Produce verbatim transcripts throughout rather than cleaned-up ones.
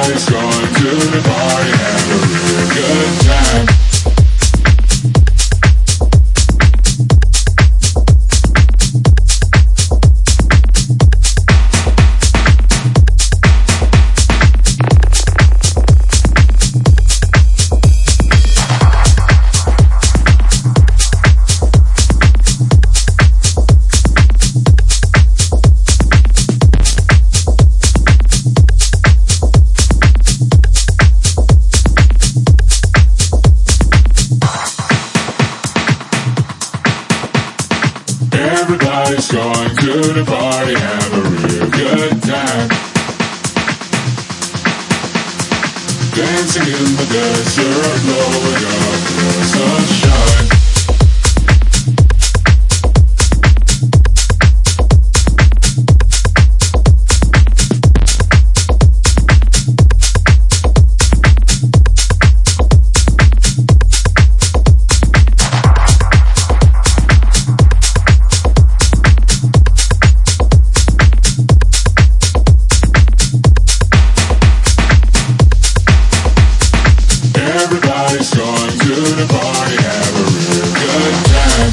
Everybody's going to the party, have a real good time. Everybody's going to the party, have a real good time. Dancing in the desert, blowing up the sunshine. Everybody's going to the party, have a real good time.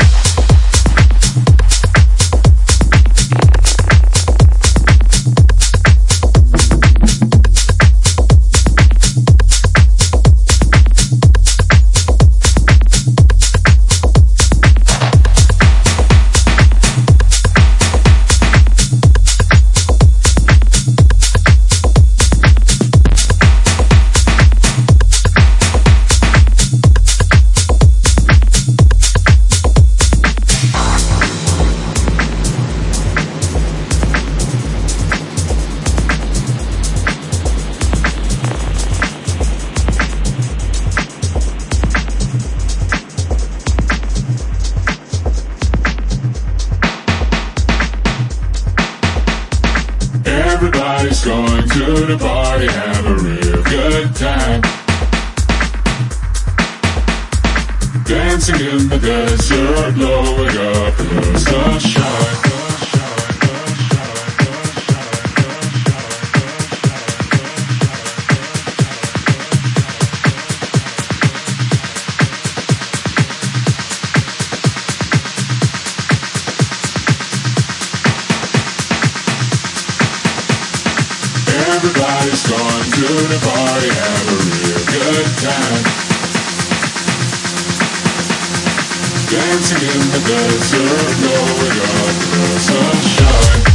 Everybody's going to the party, have a real good time. Dancing in the desert, blowing up the sunshine. Everybody's going to the party, have a real good time. Dancing in the desert, blowing up the sunshine.